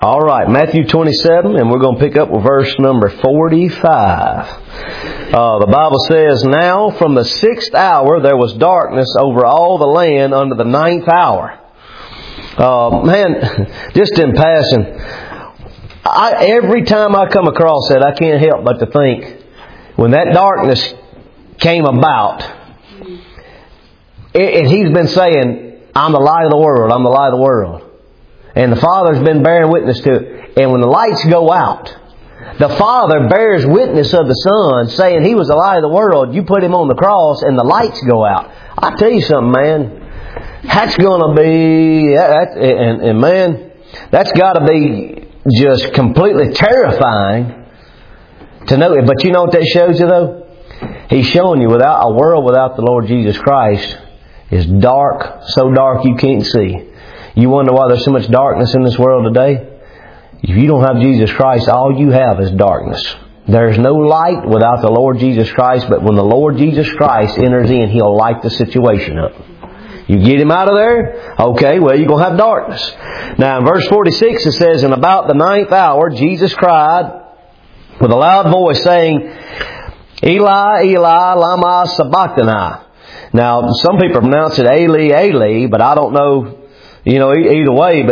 All right, Matthew 27, and we're going to pick up with verse number 45. The Bible says, "Now from the 6th hour there was darkness over all the land unto the 9th hour." Just in passing, every time I come across that, I can't help but to think, when that darkness came about, and He's been saying, "I'm the light of the world, I'm the light of the world." And the Father's been bearing witness to it. And when the lights go out, the Father bears witness of the Son, saying He was the light of the world. You put Him on the cross and the lights go out. I tell you something, man. That's going to be... And man, that's got to be just completely terrifying to know it. But you know what that shows you, though? He's showing you without a world without the Lord Jesus Christ is dark, so dark you can't see. You wonder why there's so much darkness in this world today? If you don't have Jesus Christ, all you have is darkness. There's no light without the Lord Jesus Christ, but when the Lord Jesus Christ enters in, He'll light the situation up. You get Him out of there, okay, well, you're going to have darkness. Now, in verse 46, it says, "And about the 9th hour, Jesus cried with a loud voice, saying, Eli, Eli, lama sabachthani." Now, some people pronounce it Eli, Eli, but I don't know, either way,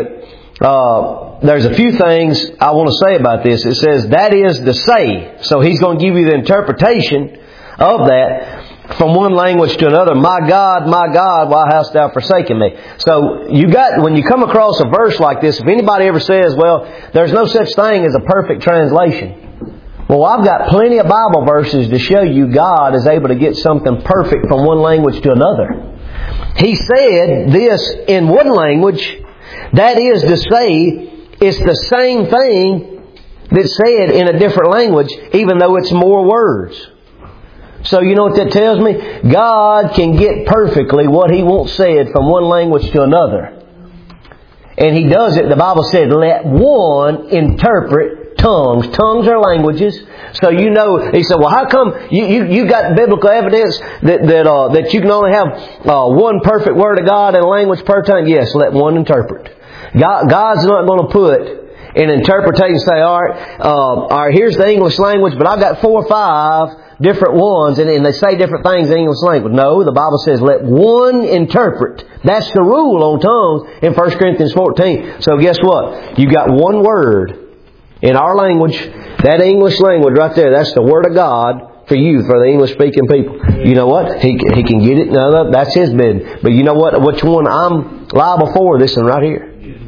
but there's a few things I want to say about this. It says, "That is to say." So He's going to give you the interpretation of that from one language to another. My God, why hast thou forsaken me?" So when you come across a verse like this, if anybody ever says, well, there's no such thing as a perfect translation. Well, I've got plenty of Bible verses to show you God is able to get something perfect from one language to another. He said this in one language, that is to say, it's the same thing that's said in a different language, even though it's more words. So you know what that tells me? God can get perfectly what He wants said from one language to another. And He does it, the Bible said, let one interpret tongues. Tongues are languages. So He said, well, how come you got biblical evidence that you can only have one perfect word of God in a language per tongue? Yes, let one interpret. God's not going to put an interpretation and say, all right, here's the English language, but I've got 4 or 5 different ones, and they say different things in the English language. No, the Bible says, let one interpret. That's the rule on tongues in 1 Corinthians 14. So guess what? You got one word in our language, that English language right there, that's the Word of God for you, for the English-speaking people. You know what? He can get it. No, that's His bid. But you know what? Which one I'm liable for? This one right here.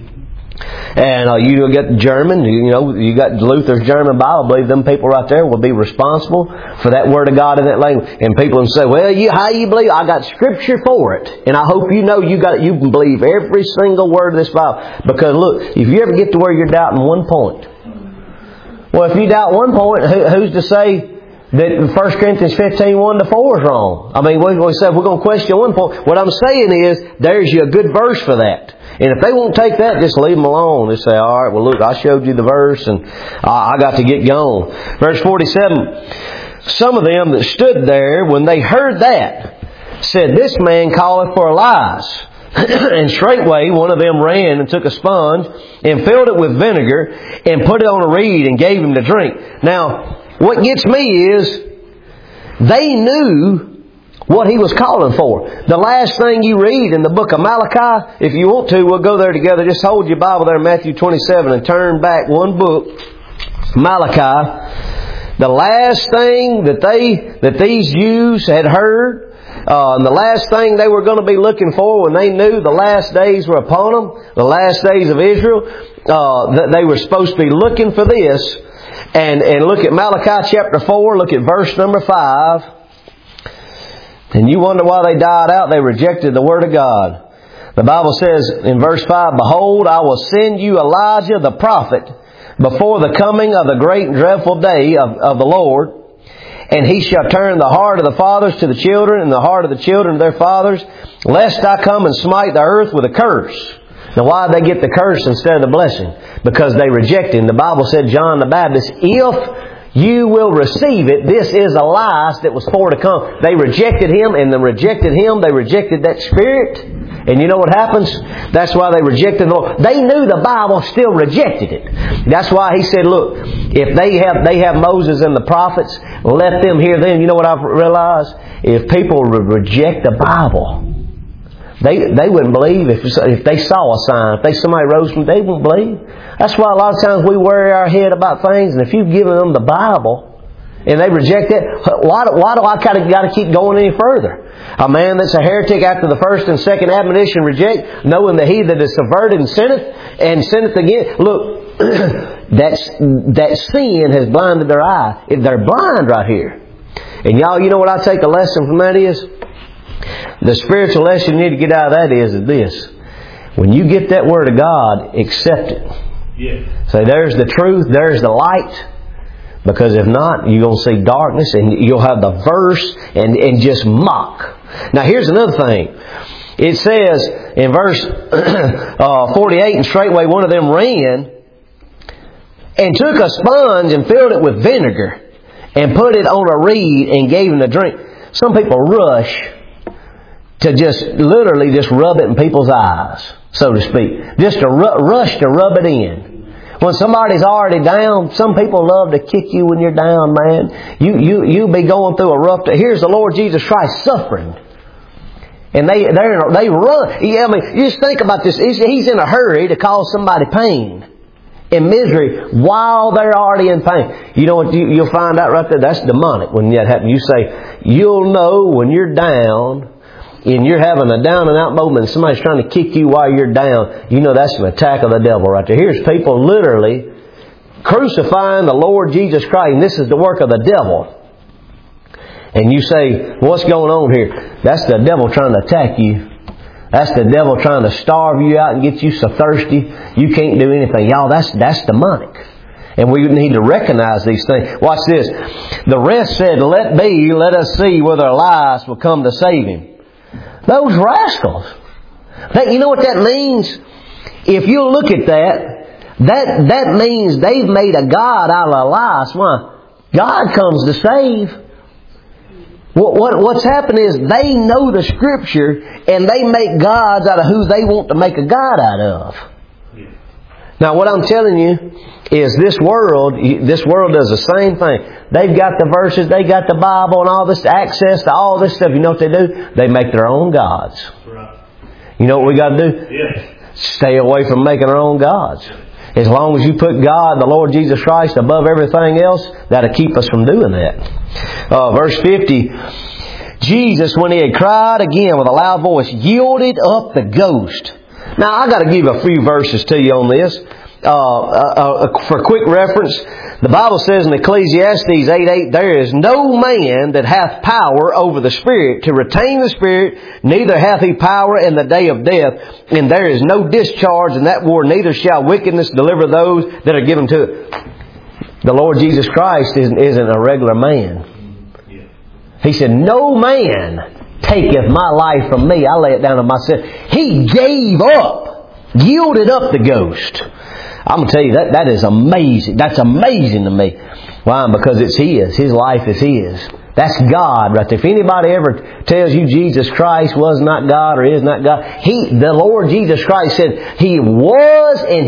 And you got German, you got Luther's German Bible. I believe them people right there will be responsible for that Word of God in that language. And people will say, well, how you believe? I got Scripture for it. And I hope you know you can believe every single word of this Bible. Because look, if you ever get to where you're doubting one point, well, if you doubt one point, who's to say that 1 Corinthians 15, 1-4 is wrong? I mean, we said we're going to question one point. What I'm saying is, there's you a good verse for that. And if they won't take that, just leave them alone. Just say, all right, well, look, I showed you the verse and I got to get going. Verse 47, "Some of them that stood there, when they heard that, said, This man calleth for Elias. And straightway one of them ran and took a sponge and filled it with vinegar and put it on a reed and gave him to drink." Now, what gets me is they knew what he was calling for. The last thing you read in the book of Malachi, if you want to, we'll go there together. Just hold your Bible there in Matthew 27 and turn back one book, Malachi. The last thing that these Jews had heard, and the last thing they were going to be looking for when they knew the last days were upon them, the last days of Israel, that they were supposed to be looking for this. And look at Malachi chapter 4, look at verse number 5. And you wonder why they died out. They rejected the Word of God. The Bible says in verse 5, "Behold, I will send you Elijah the prophet before the coming of the great and dreadful day of the Lord. And he shall turn the heart of the fathers to the children, and the heart of the children to their fathers, lest I come and smite the earth with a curse." Now why did they get the curse instead of the blessing? Because they rejected him. The Bible said, John the Baptist, if you will receive it, this is Elias that was for to come. They rejected him, and they rejected him. They rejected that Spirit. And you know what happens? That's why they rejected the Lord. They knew the Bible, still rejected it. That's why He said, look, if they have Moses and the prophets, let them hear them. You know what I've realized? If people reject the Bible, they wouldn't believe if they saw a sign. If somebody rose from, they wouldn't believe. That's why a lot of times we worry our head about things. And if you've given them the Bible and they reject it, why do I got to keep going any further? A man that's a heretic after the first and second admonition reject, knowing that he that is subverted and sinneth again. Look, that sin has blinded their eye. They're blind right here. And y'all, you know what I take a lesson from that is? The spiritual lesson you need to get out of that is this. When you get that Word of God, accept it. Yeah. Say, there's the truth, there's the light. Because if not, you're going to see darkness and you'll have the verse and just mock. Now here's another thing. It says in verse 48, and straightway one of them ran and took a sponge and filled it with vinegar and put it on a reed and gave him to drink. Some people rush to just literally just rub it in people's eyes, so to speak. Just to rush to rub it in. When somebody's already down, some people love to kick you when you're down, man. You be going through a rough day. Here's the Lord Jesus Christ suffering. And they run. Yeah, I mean, you just think about this. He's in a hurry to cause somebody pain and misery while they're already in pain. You know what you'll find out right there? That's demonic when that happens. You say, you'll know when you're down and you're having a down and out moment and somebody's trying to kick you while you're down, you know that's an attack of the devil right there. Here's people literally crucifying the Lord Jesus Christ, and this is the work of the devil. And you say, what's going on here? That's the devil trying to attack you. That's the devil trying to starve you out and get you so thirsty you can't do anything. Y'all, that's demonic. And we need to recognize these things. Watch this. The rest said, let us see whether Elias will come to save him. Those rascals. You know what that means? If you look at that means they've made a god out of Elias. Why? God comes to save. What's happened is they know the Scripture and they make gods out of who they want to make a god out of. Now what I'm telling you is this world does the same thing. They've got the verses, they got the Bible and all this access to all this stuff. You know what they do? They make their own gods. You know what we got to do? Yeah. Stay away from making our own gods. As long as you put God, the Lord Jesus Christ, above everything else, that'll keep us from doing that. Verse 50, Jesus, when he had cried again with a loud voice, yielded up the ghost. Now, I got to give a few verses to you on this. For quick reference, the Bible says in Ecclesiastes 8:8, there is no man that hath power over the Spirit to retain the Spirit, neither hath he power in the day of death, and there is no discharge in that war, neither shall wickedness deliver those that are given to it. The Lord Jesus Christ isn't a regular man. He said, no man taketh my life from me. I lay it down on myself. He gave up, yielded up the ghost. I'm going to tell you, that is amazing. That's amazing to me. Why? Because it's His. His life is His. That's God right there. If anybody ever tells you Jesus Christ was not God or is not God, the Lord Jesus Christ said He was and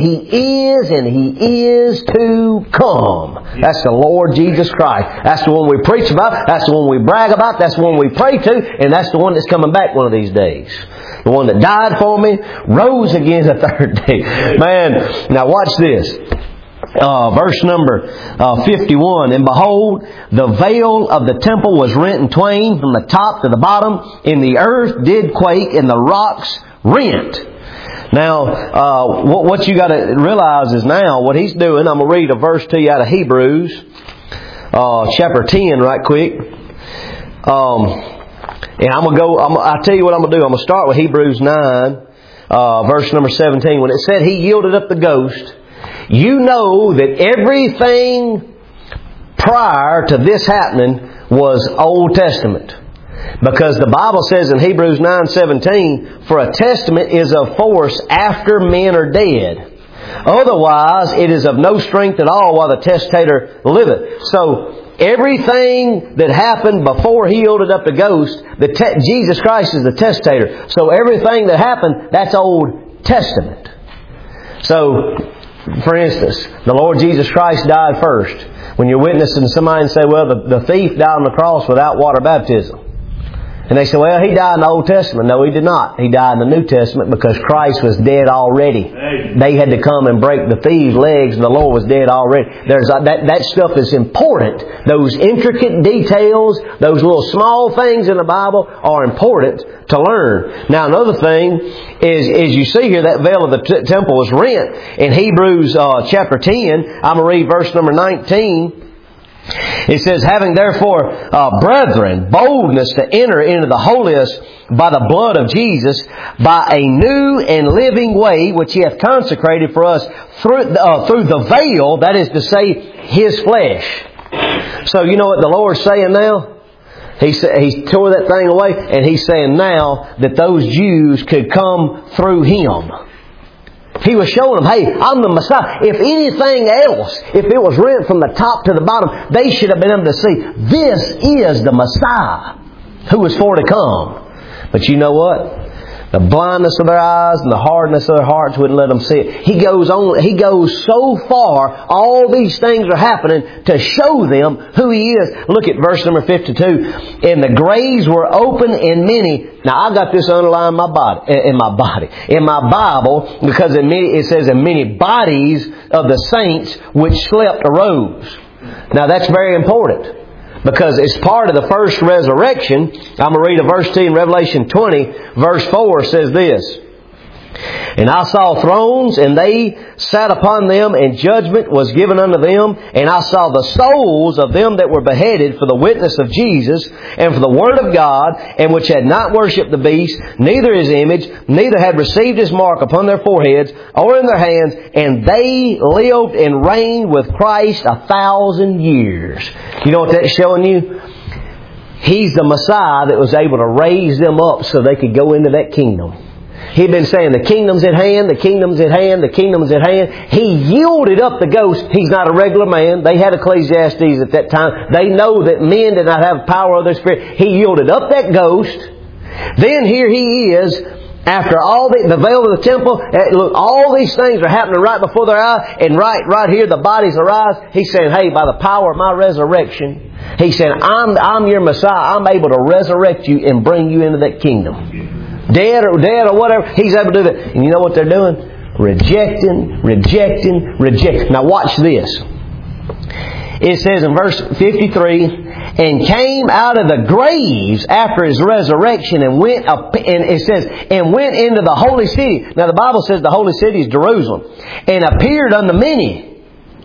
He is to come. That's the Lord Jesus Christ. That's the one we preach about. That's the one we brag about. That's the one we pray to. And that's the one that's coming back one of these days. The one that died for me, rose again the third day. Man, now watch this. Verse number 51. And behold, the veil of the temple was rent in twain from the top to the bottom, and the earth did quake, and the rocks rent. Now, what you got to realize is now what he's doing. I'm going to read a verse to you out of Hebrews, chapter 10, right quick. And I'll tell you what I'm going to do. I'm going to start with Hebrews 9, verse number 17. When it said he yielded up the ghost, you know that everything prior to this happening was Old Testament. Because the Bible says in Hebrews 9:17, for a testament is of force after men are dead. Otherwise, it is of no strength at all while the testator liveth. So, everything that happened before He yielded up the ghost, Jesus Christ is the testator. So everything that happened, that's Old Testament. So, for instance, the Lord Jesus Christ died first. When you're witnessing somebody and say, well, the thief died on the cross without water baptism. And they say, well, he died in the Old Testament. No, he did not. He died in the New Testament because Christ was dead already. They had to come and break the thieves' legs, and the Lord was dead already. That stuff is important. Those intricate details, those little small things in the Bible are important to learn. Now, another thing is you see here that veil of the temple was rent. In Hebrews chapter 10, I'm going to read verse number 19. It says, having therefore, brethren, boldness to enter into the holiest by the blood of Jesus, by a new and living way, which He hath consecrated for us through the veil, that is to say, His flesh. So you know what the Lord's saying now? He tore that thing away, and He's saying now that those Jews could come through Him. He was showing them, hey, I'm the Messiah. If anything else, if it was rent from the top to the bottom, they should have been able to see, this is the Messiah who is for to come. But you know what? The blindness of their eyes and the hardness of their hearts wouldn't let them see it. He goes so far, all these things are happening to show them who He is. Look at verse number 52. And the graves were open in many. Now I got this underlined in my Bible, because it says in many bodies of the saints which slept arose. Now that's very important. Because it's part of the first resurrection. I'm going to read a verse to you in Revelation 20. Verse 4 says this. And I saw thrones, and they sat upon them, and judgment was given unto them. And I saw the souls of them that were beheaded for the witness of Jesus, and for the word of God, and which had not worshipped the beast, neither His image, neither had received His mark upon their foreheads, or in their hands. And they lived and reigned with Christ 1,000 years. You know what that's showing you? He's the Messiah that was able to raise them up so they could go into that kingdom. He'd been saying, the kingdom's at hand, the kingdom's at hand, the kingdom's at hand. He yielded up the ghost. He's not a regular man. They had Ecclesiastes at that time. They know that men did not have power of their spirit. He yielded up that ghost. Then here He is, after all the veil of the temple. Look, all these things are happening right before their eyes. And right here, the bodies arise. He's saying, hey, by the power of my resurrection, He's saying, I'm your Messiah. I'm able to resurrect you and bring you into that kingdom. Dead or whatever, He's able to do that. And you know what they're doing? Rejecting. Now watch this. It says in verse 53, and came out of the graves after His resurrection and went up, and it says, and went into the holy city. Now the Bible says the holy city is Jerusalem. And appeared unto many.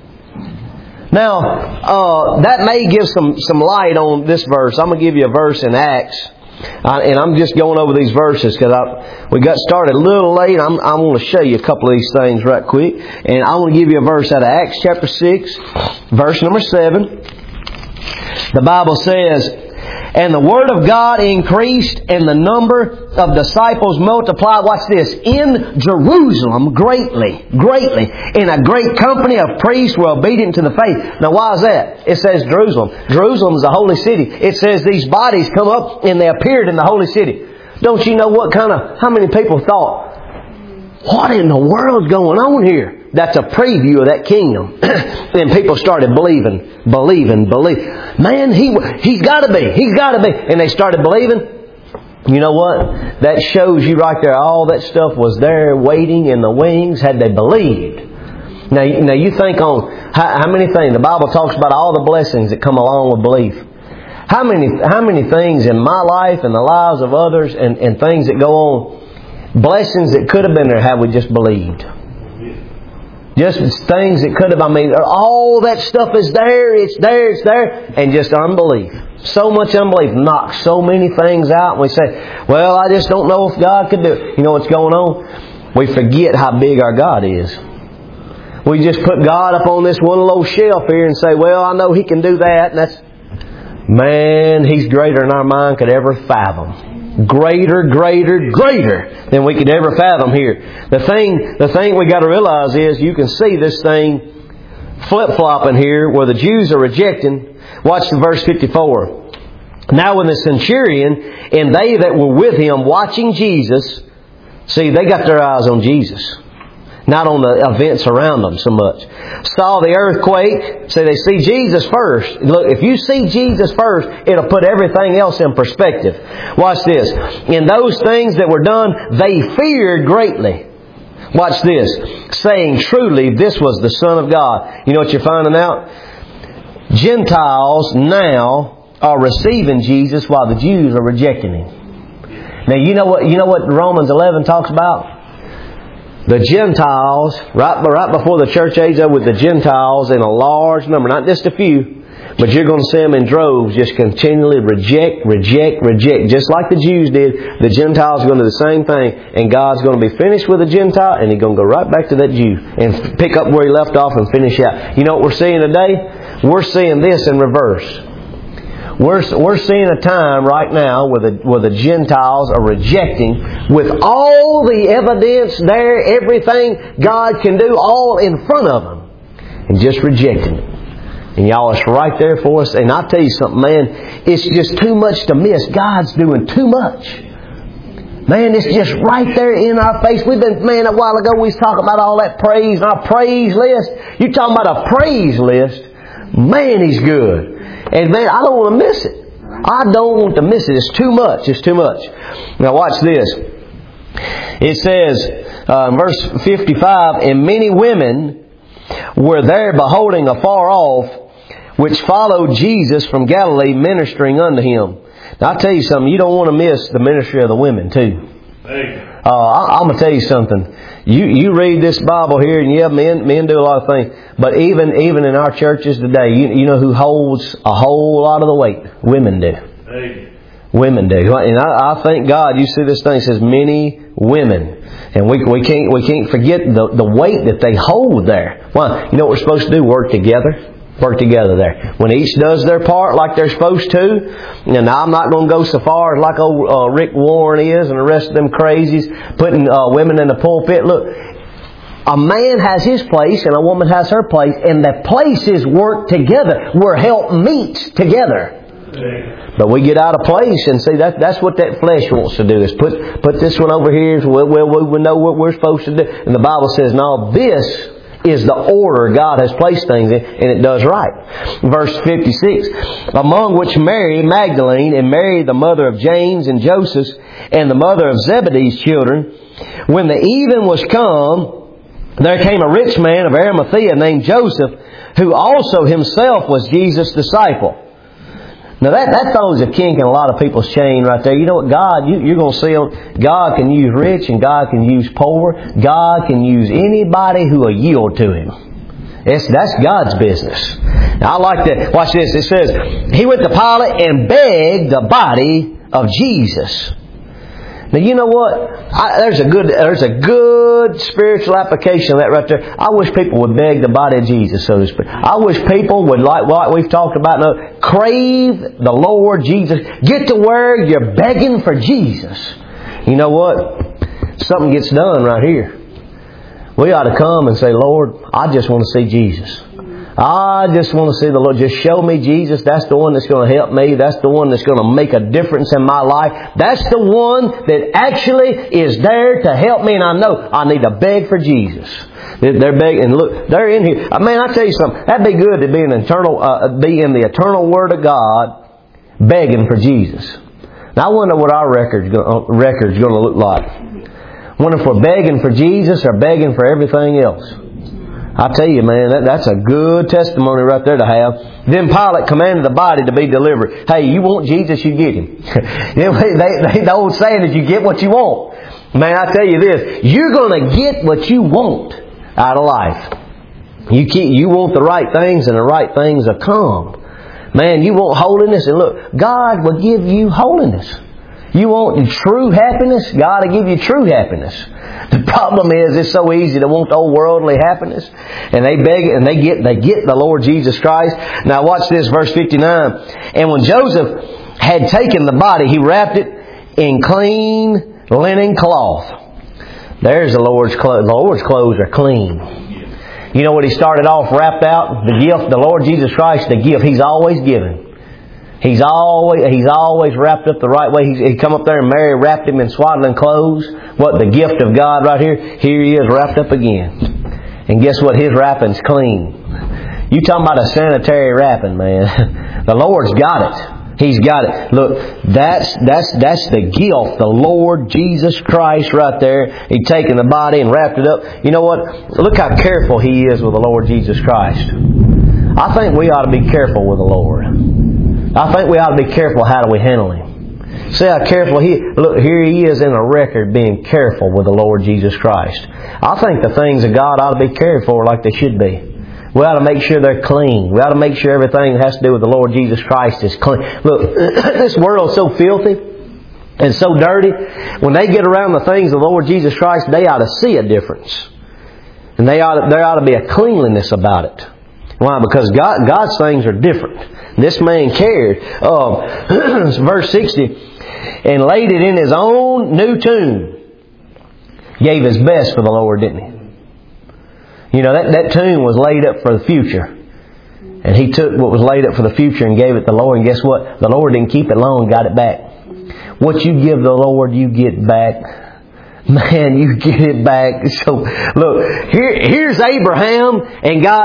Now, that may give some light on this verse. I'm going to give you a verse in Acts. And I'm just going over these verses because we got started a little late. I want to show you a couple of these things right quick. And I want to give you a verse out of Acts chapter 6, verse number 7. The Bible says, and the word of God increased, and the number of disciples multiplied. Watch this. In Jerusalem greatly. And a great company of priests were obedient to the faith. Now why is that? It says Jerusalem. Jerusalem is the holy city. It says these bodies come up and they appeared in the holy city. Don't you know how many people thought, what in the world's going on here? That's a preview of that kingdom. And people started believing. Man, he's got to be. And they started believing. You know what? That shows you right there, all that stuff was there waiting in the wings had they believed. Now you think on how many things. The Bible talks about all the blessings that come along with belief. How many things in my life and the lives of others and things that go on, blessings that could have been there had we just believed. Just things that could have, all that stuff is there, it's there, and just unbelief. So much unbelief knocks so many things out, and we say, well, I just don't know if God could do it. You know what's going on? We forget how big our God is. We just put God up on this one little shelf here and say, well, I know He can do that, and He's greater than our mind could ever fathom. Greater, greater, greater than we could ever fathom here. The thing we got to realize is you can see this thing flip-flopping here where the Jews are rejecting. Watch the verse 54. Now when the centurion and they that were with him watching Jesus, see, they got their eyes on Jesus, not on the events around them so much. Saw the earthquake. So they see Jesus first. Look, if you see Jesus first, it'll put everything else in perspective. Watch this. In those things that were done, they feared greatly. Watch this. Saying, truly, this was the Son of God. You know what you're finding out? Gentiles now are receiving Jesus while the Jews are rejecting Him. Now, you know what Romans 11 talks about? The Gentiles, right before the church age, with the Gentiles in a large number, not just a few, but you're going to see them in droves just continually reject. Just like the Jews did, the Gentiles are going to do the same thing. And God's going to be finished with the Gentile, and He's going to go right back to that Jew and pick up where He left off and finish out. You know what we're seeing today? We're seeing this in reverse. We're seeing a time right now where the Gentiles are rejecting with all the evidence there, everything God can do, all in front of them, and just rejecting it. And y'all, it's right there for us. And I'll tell you something, man, it's just too much to miss. God's doing too much. Man, it's just right there in our face. A while ago we was talking about all that praise and our praise list. You're talking about a praise list. Man, He's good. And man, I don't want to miss it. I don't want to miss it. It's too much. It's too much. Now watch this. It says, verse 55, and many women were there beholding afar off, which followed Jesus from Galilee, ministering unto Him. Now I'll tell you something. You don't want to miss the ministry of the women too. I'm going to tell you something. You read this Bible here, and yeah, men do a lot of things. But even in our churches today, you know who holds a whole lot of the weight? Women do. Women do. And I thank God. You see this thing, it says many women, and we can't forget the weight that they hold there. Why? You know what we're supposed to do? Work together. Work together there. When each does their part like they're supposed to, and I'm not going to go so far as like old Rick Warren is and the rest of them crazies, putting women in the pulpit. Look, a man has his place and a woman has her place, and the places work together where help meets together. But we get out of place and see that's what that flesh wants to do, is put this one over here. Well, we know what we're supposed to do. And the Bible says, no, this is the order God has placed things in, and it does right. Verse 56, among which Mary Magdalene and Mary the mother of James and Joseph and the mother of Zebedee's children, when the even was come, there came a rich man of Arimathea named Joseph, who also himself was Jesus' disciple. Now that throws a kink in a lot of people's chain right there. You know what? God, you're going to see, God can use rich and God can use poor. God can use anybody who will yield to Him. That's God's business. Now I like that. Watch this. It says, He went to Pilate and begged the body of Jesus. Now you know what? There's a good spiritual application of that right there. I wish people would beg the body of Jesus, so to speak. I wish people would, like what we've talked about now, crave the Lord Jesus. Get to where you're begging for Jesus. You know what? Something gets done right here. We ought to come and say, Lord, I just want to see Jesus. I just want to see the Lord. Just show me Jesus. That's the one that's going to help me. That's the one that's going to make a difference in my life. That's the one that actually is there to help me. And I know I need to beg for Jesus. They're begging. Look, they're in here. Man, I tell you something. That'd be good to be in the eternal Word of God, begging for Jesus. Now I wonder what our record's going to look like. I wonder if we're begging for Jesus or begging for everything else. I tell you, man, that's a good testimony right there to have. Then Pilate commanded the body to be delivered. Hey, you want Jesus, you get Him. The old saying is, you get what you want. Man, I tell you this, you're going to get what you want out of life. You want the right things, and the right things will come. Man, you want holiness, and look, God will give you holiness. You want true happiness, God will give you true happiness. The problem is, it's so easy to want old worldly happiness, and they beg it, and they get the Lord Jesus Christ. Now watch this, verse 59. And when Joseph had taken the body, he wrapped it in clean linen cloth. There's the Lord's clothes. The Lord's clothes are clean. You know what He started off wrapped out? The gift, the Lord Jesus Christ, the gift He's always given. He's always wrapped up the right way. He come up there and Mary wrapped Him in swaddling clothes. What? The gift of God right here. Here He is wrapped up again. And guess what? His wrapping's clean. You talking about a sanitary wrapping, man. The Lord's got it. He's got it. Look, that's the gift. The Lord Jesus Christ right there. He's taken the body and wrapped it up. You know what? Look how careful He is with the Lord Jesus Christ. I think we ought to be careful with the Lord. I think we ought to be careful how do we handle Him. See how careful look, here He is in a record being careful with the Lord Jesus Christ. I think the things of God ought to be cared for like they should be. We ought to make sure they're clean. We ought to make sure everything that has to do with the Lord Jesus Christ is clean. Look, this world's so filthy and so dirty. When they get around the things of the Lord Jesus Christ, they ought to see a difference. And there ought to be a cleanliness about it. Why? Because God's things are different. This man cared. Verse 60, and laid it in His own new tomb. Gave His best for the Lord, didn't He? You know, that tomb was laid up for the future. And He took what was laid up for the future and gave it to the Lord. And guess what? The Lord didn't keep it long, got it back. What you give the Lord, you get back. Man, you get it back. So, look, here's Abraham and God.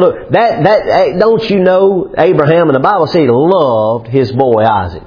Don't you know Abraham? And the Bible says he loved his boy Isaac.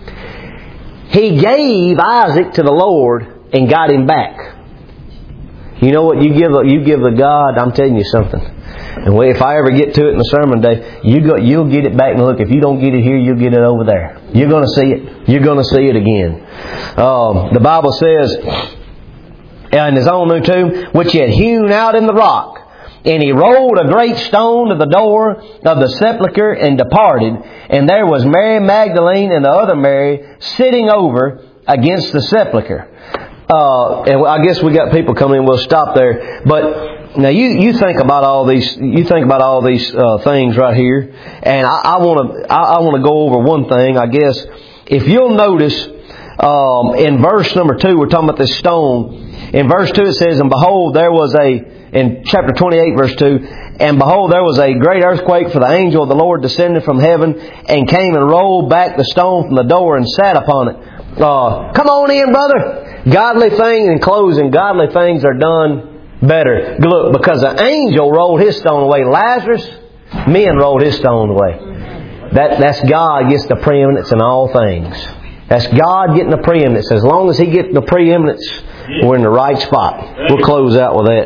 He gave Isaac to the Lord and got him back. You know what? You give the God. I'm telling you something. And if I ever get to it in the sermon day, you'll get it back. And look, if you don't get it here, you'll get it over there. You're going to see it. You're going to see it again. The Bible says, in His own new tomb, which He had hewn out in the rock. And He rolled a great stone to the door of the sepulchre and departed. And there was Mary Magdalene and the other Mary sitting over against the sepulchre. And I guess we got people coming in. We'll stop there. But now you think about all these. You think about all these things right here. And I want to go over one thing. I guess if you'll notice in verse number 2, we're talking about this stone. In verse 2 it says, and behold, there was in chapter 28 verse 2, and behold, there was a great earthquake, for the angel of the Lord descended from heaven and came and rolled back the stone from the door and sat upon it. Come on in, brother. Godly things, in closing, godly things are done better. Look, because the angel rolled his stone away. Lazarus, men rolled his stone away. That's God gets the preeminence in all things. That's God getting the preeminence. As long as He gets the preeminence, we're in the right spot. We'll close out with that.